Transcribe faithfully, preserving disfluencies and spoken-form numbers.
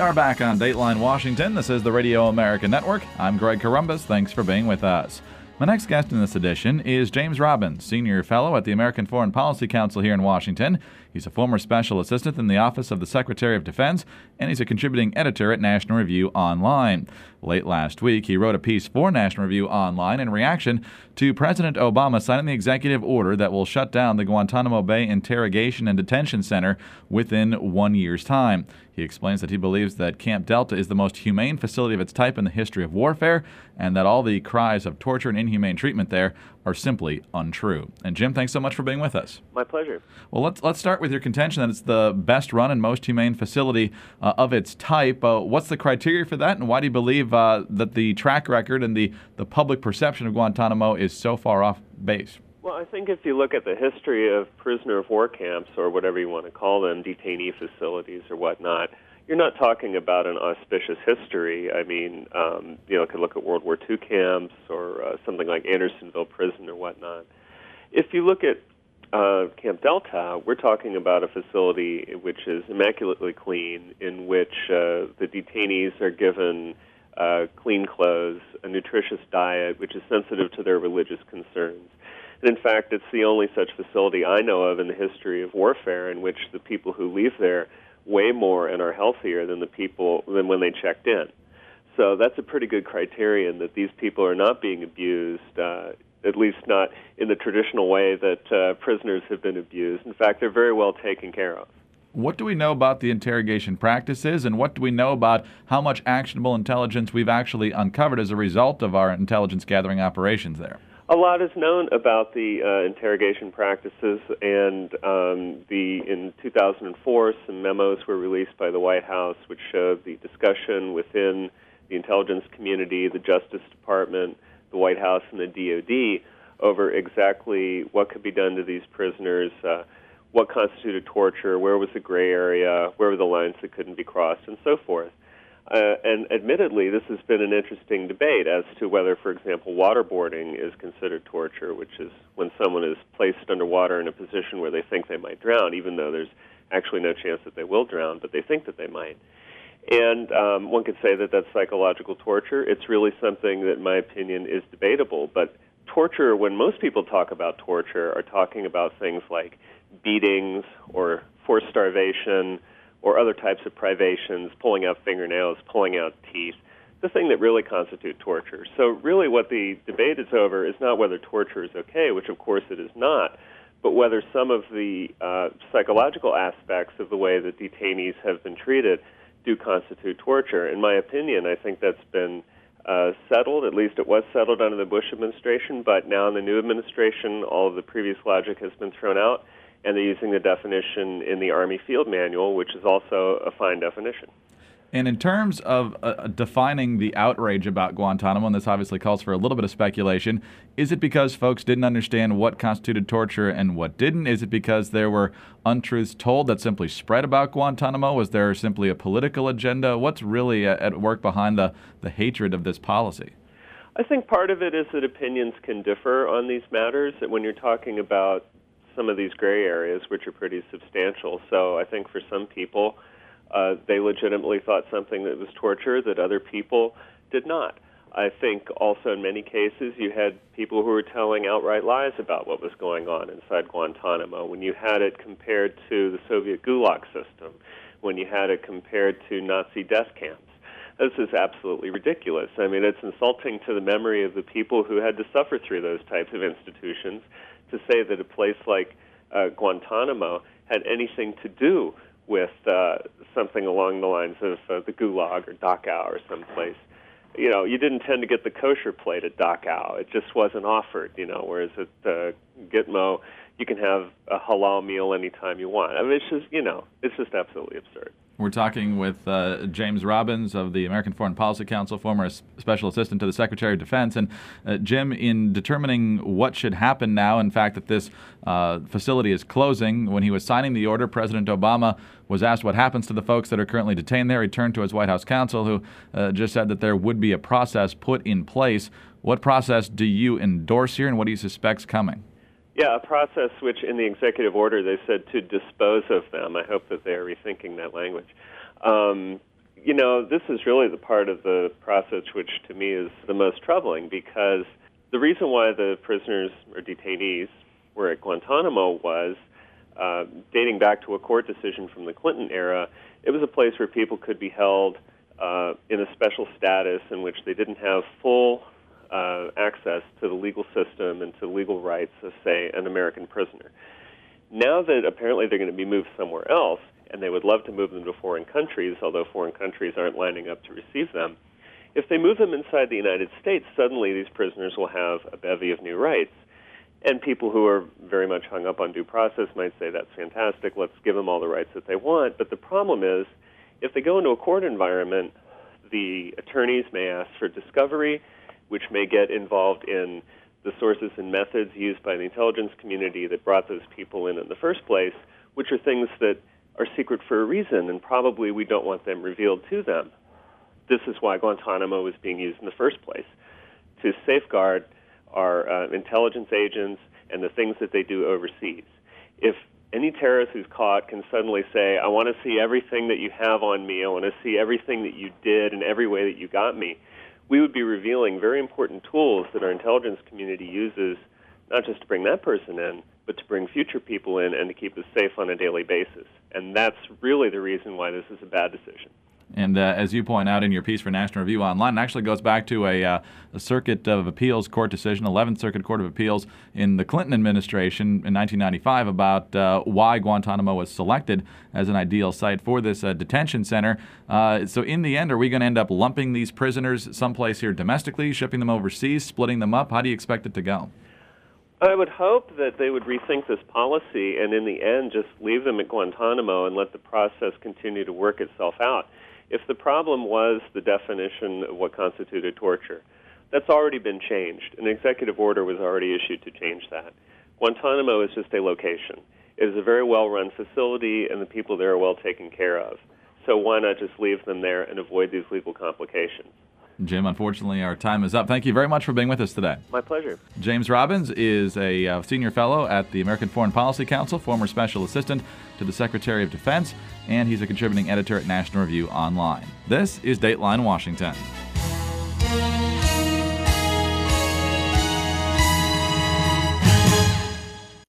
are back on Dateline Washington. This is the Radio America Network. I'm Greg Corombos. Thanks for being with us. My next guest in this edition is James Robbins, Senior Fellow at the American Foreign Policy Council here in Washington. He's a former Special Assistant in the Office of the Secretary of Defense, and he's a contributing editor at National Review Online. Late last week, he wrote a piece for National Review Online in reaction to President Obama signing the executive order that will shut down the Guantanamo Bay Interrogation and Detention Center within one year's time. He explains that he believes that Camp Delta is the most humane facility of its type in the history of warfare, and that all the cries of torture and inhumane treatment there are simply untrue. And Jim, thanks so much for being with us. My pleasure. Well, let's let's start with your contention that it's the best run and most humane facility uh, of its type. Uh, what's the criteria for that, and why do you believe uh, that the track record and the, the public perception of Guantanamo is so far off base? Well, I think if you look at the history of prisoner of war camps, or whatever you want to call them, detainee facilities or whatnot, you're not talking about an auspicious history. I mean, um, you know, you could look at World War Two camps or uh, something like Andersonville Prison or whatnot. If you look at uh, Camp Delta, we're talking about a facility which is immaculately clean, in which uh, the detainees are given uh, clean clothes, a nutritious diet, which is sensitive to their religious concerns. And in fact, it's the only such facility I know of in the history of warfare in which the people who leave there way more and are healthier than the people than when they checked in. So that's a pretty good criterion that these people are not being abused, uh, at least not in the traditional way that uh, prisoners have been abused. In fact, they're very well taken care of. What do we know about the interrogation practices, and what do we know about how much actionable intelligence we've actually uncovered as a result of our intelligence gathering operations there? A lot is known about the uh, interrogation practices, and um, the in two thousand four, some memos were released by the White House which showed the discussion within the intelligence community, the Justice Department, the White House, and the D O D over exactly what could be done to these prisoners, uh, what constituted torture, where was the gray area, where were the lines that couldn't be crossed, and so forth. Uh, and admittedly, this has been an interesting debate as to whether, for example, waterboarding is considered torture, which is when someone is placed underwater in a position where they think they might drown, even though there's actually no chance that they will drown, but they think that they might. And um, one could say that that's psychological torture. It's really something that, in my opinion, is debatable. But torture, when most people talk about torture, are talking about things like beatings or forced starvation, or other types of privations, pulling out fingernails, pulling out teeth, the thing that really constitute torture. So really what the debate is over is not whether torture is okay, which of course it is not, but whether some of the uh, psychological aspects of the way that detainees have been treated do constitute torture. In my opinion, I think that's been uh, settled, at least it was settled under the Bush administration, but now in the new administration, all of the previous logic has been thrown out, and they're using the definition in the Army Field Manual, which is also a fine definition. And in terms of uh, defining the outrage about Guantanamo, and this obviously calls for a little bit of speculation, is it because folks didn't understand what constituted torture and what didn't? Is it because there were untruths told that simply spread about Guantanamo? Was there simply a political agenda? What's really at, at work behind the, the hatred of this policy? I think part of it is that opinions can differ on these matters, that when you're talking about some of these gray areas, which are pretty substantial. So I think for some people, uh, they legitimately thought something that was torture that other people did not. I think also in many cases you had people who were telling outright lies about what was going on inside Guantanamo. When you had it compared to the Soviet Gulag system, when you had it compared to Nazi death camps, this is absolutely ridiculous. I mean, it's insulting to the memory of the people who had to suffer through those types of institutions to say that a place like uh, Guantanamo had anything to do with uh, something along the lines of uh, the Gulag or Dachau or someplace. You know, you didn't tend to get the kosher plate at Dachau. It just wasn't offered, you know, whereas at uh, Gitmo, you can have a halal meal anytime you want. I mean, it's just, you know, it's just absolutely absurd. We're talking with uh, James Robbins of the American Foreign Policy Council, former Special Assistant to the Secretary of Defense. And uh, Jim, in determining what should happen now, in fact, that this uh, facility is closing, when he was signing the order, President Obama was asked what happens to the folks that are currently detained there. He turned to his White House counsel, who uh, just said that there would be a process put in place. What process do you endorse here, and what do you suspect's coming? Yeah, a process which in the executive order they said to dispose of them. I hope that they're rethinking that language. Um, You know, this is really the part of the process which to me is the most troubling, because the reason why the prisoners or detainees were at Guantanamo was, uh, dating back to a court decision from the Clinton era, it was a place where people could be held uh, in a special status in which they didn't have full uh, access to the legal system and to legal rights of, say, an American prisoner. Now that apparently they're going to be moved somewhere else, and they would love to move them to foreign countries, although foreign countries aren't lining up to receive them, if they move them inside the United States, suddenly these prisoners will have a bevy of new rights. And people who are very much hung up on due process might say, that's fantastic, let's give them all the rights that they want. But the problem is, if they go into a court environment, the attorneys may ask for discovery, which may get involved in the sources and methods used by the intelligence community that brought those people in in the first place, which are things that are secret for a reason, and probably we don't want them revealed to them. This is why Guantanamo was being used in the first place, to safeguard our uh, intelligence agents and the things that they do overseas. If any terrorist who's caught can suddenly say, I want to see everything that you have on me, I want to see everything that you did and every way that you got me, we would be revealing very important tools that our intelligence community uses, not just to bring that person in, but to bring future people in and to keep us safe on a daily basis. And that's really the reason why this is a bad decision. And uh, as you point out in your piece for National Review Online, it actually goes back to a, uh, a Circuit of Appeals court decision, eleventh Circuit Court of Appeals in the Clinton administration in nineteen ninety-five about uh, why Guantanamo was selected as an ideal site for this uh, detention center. Uh, so in the end, are we going to end up lumping these prisoners someplace here domestically, shipping them overseas, splitting them up? How do you expect it to go? I would hope that they would rethink this policy and in the end just leave them at Guantanamo and let the process continue to work itself out. If the problem was the definition of what constituted torture, that's already been changed. An executive order was already issued to change that. Guantanamo is just a location. It is a very well-run facility, and the people there are well taken care of. So why not just leave them there and avoid these legal complications? Jim, unfortunately, our time is up. Thank you very much for being with us today. My pleasure. James Robbins is a uh, senior fellow at the American Foreign Policy Council, former special assistant to the Secretary of Defense, and he's a contributing editor at National Review Online. This is Dateline Washington.